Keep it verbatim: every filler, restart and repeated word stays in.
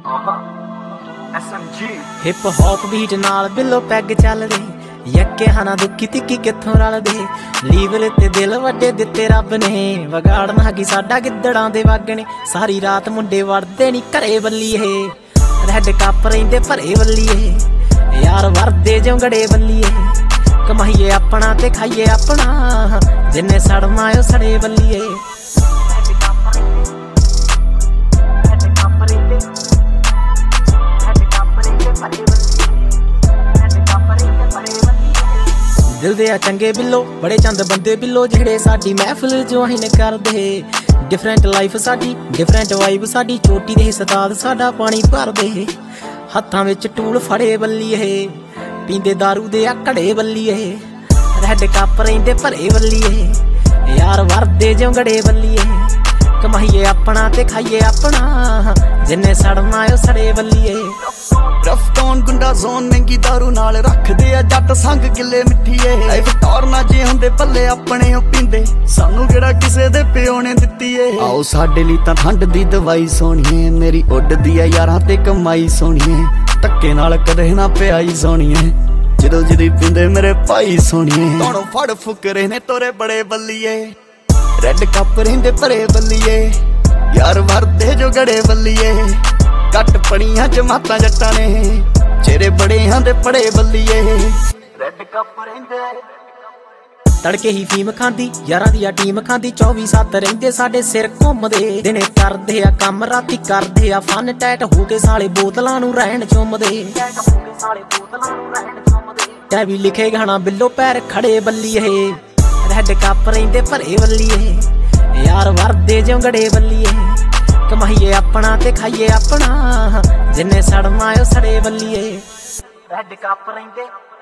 hip hop beat नाल बिलो peg चलदे यक्के हना दुखी तिक्की कित्थों रलदे लीवर ते दिल वड्डे दित्ते रब ने वगाड़ना की साडा गिद्दड़ां दे वागणे सारी रात मुंडे वड़दे नी घरे बल्लीए रैड कप रहिंदे भरे बल्लीए यार वरदे जोंगड़े बल्लीए कमाईए अपना ते खाईए अपना जिन्ने सड़ना ओ सड़े बल्लीए दिल दे चंगे बिल्लो बड़े चंद बंदे बिल्लो जेड़े साडी महफिल ज्वाइन करदे डिफरेंट लाइफ साडी डिफरेंट वाइब साडी चोटी दे सताद साडा पानी भरदे हत्थां विच टूल फड़े बल्लीए पींदे दारू दे आ घड़े बल्लीए रैड कप रहिंदे भरे बल्लीए यार वरदे जोंगड़े बल्लीए कमाईए अपना ते खाईए अपना जिन्ने सड़ना ओ सड़े बल्लीए रफ टॉन गुंडा जोन महंगी दारू नाल रखदे आ जट संग गिले मिठीए लाइफ टॉरना जे हुंदे पल्ले अपने ओ पींदे सानू किहड़ा किसे दे पिओ ने दित्ती ए आओ साडे लई तां ठंड दी दवाई सोहणीए मेरी उड्डदी आ यारां ते कमाई सोहणीए धक्के नाल कदे ना पिआई सोहणीए जदों जदी पींदे मेरे भाई सोहणीए तोड़ो फड़ फुकरे ने तोरे बड़े बल्लीए रैड कप रहिंदे भरे बल्लीए यार वरदे जो गड़े बल्लीए कट पड़ियां जमातां जट्टां ने चेहरे बड़े हां पड़े बल्लीए रैड कप रहिंदे तड़के ही फीम खांदी यारां दी टीम खांदी चौबी सत्त रहिंदे साडे सिर घुमदे दिने करदे आ कम राती करदे आ फन टैट हो के साले बोतलां नूं रहण चुमदे टैवी लिखे गाना बिल्लो पैर खड़े बल्लीए रैड कप रहिंदे भरे बल्लीए यार वरदे जोंगड़े बल्लीए कमाईए अपना ते खाईए अपना जिन्ने सड़ना ओ सड़े बल्लीए रैड कप रहिंदे